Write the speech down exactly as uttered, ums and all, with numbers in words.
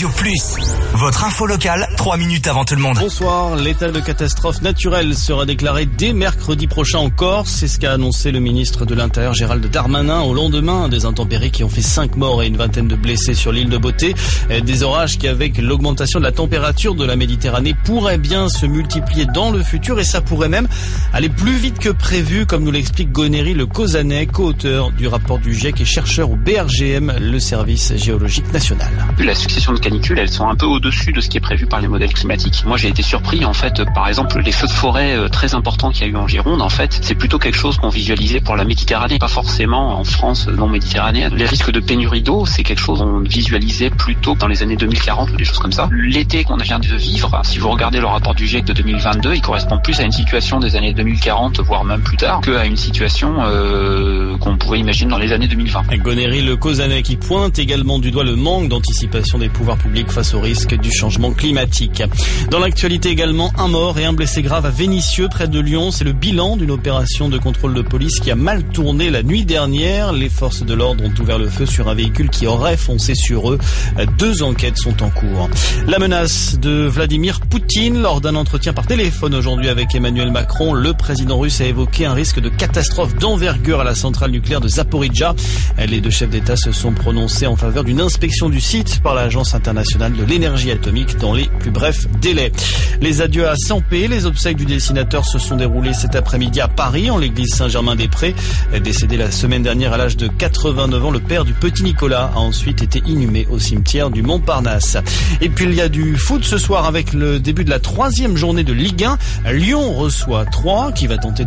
Radio Plus. Votre info locale, trois minutes avant tout le monde. Bonsoir, l'état de catastrophe naturelle sera déclaré dès mercredi prochain en Corse. C'est ce qu'a annoncé le ministre de l'Intérieur Gérald Darmanin au lendemain des intempéries qui ont fait cinq morts et une vingtaine de blessés sur l'île de Beauté. Des orages qui, avec l'augmentation de la température de la Méditerranée, pourraient bien se multiplier dans le futur et ça pourrait même aller plus vite que prévu, comme nous l'explique Gonéry Le Cauzanet, co-auteur du rapport du G I E C et chercheur au B R G M, le service géologique national. La succession de canicules, elles sont un peu au-dessus de ce qui est prévu par les modèles climatiques. Moi, j'ai été surpris, en fait, par exemple, les feux de forêt très importants qu'il y a eu en Gironde, en fait, c'est plutôt quelque chose qu'on visualisait pour la Méditerranée, pas forcément en France non méditerranéenne. Les risques de pénurie d'eau, c'est quelque chose qu'on visualisait plutôt dans les années deux mille quarante ou des choses comme ça. L'été qu'on vient de vivre, si vous regardez le rapport du G I E C de deux mille vingt-deux, il correspond plus à une situation des années deux mille quarante, voire même plus tard, qu'à une situation euh, qu'on pourrait imaginer dans les années deux mille vingt. Gonéry Le Cauzanet qui pointe également du doigt le manque d'anticipation des pouvoirs publics face au risque du changement climatique. Dans l'actualité également, un mort et un blessé grave à Vénissieux, près de Lyon. C'est le bilan d'une opération de contrôle de police qui a mal tourné la nuit dernière. Les forces de l'ordre ont ouvert le feu sur un véhicule qui aurait foncé sur eux. Deux enquêtes sont en cours. La menace de Vladimir Poutine lors d'un entretien par téléphone aujourd'hui avec Emmanuel Macron. Le président russe a évoqué un risque de catastrophe d'envergure à la centrale nucléaire de Zaporijjia. Les deux chefs d'État se sont prononcés en faveur d'une inspection du site par l'Agence internationale de l'énergie atomique dans les plus brefs délais. Les adieux à Sampé, les obsèques du dessinateur se sont déroulées cet après-midi à Paris, en l'église Saint-Germain-des-Prés. Décédé la semaine dernière à l'âge de quatre-vingt-neuf ans, le père du petit Nicolas a ensuite été inhumé au cimetière du Montparnasse. Et puis il y a du foot ce soir avec le début de la troisième journée de Ligue un. Lyon reçoit Troyes qui va tenter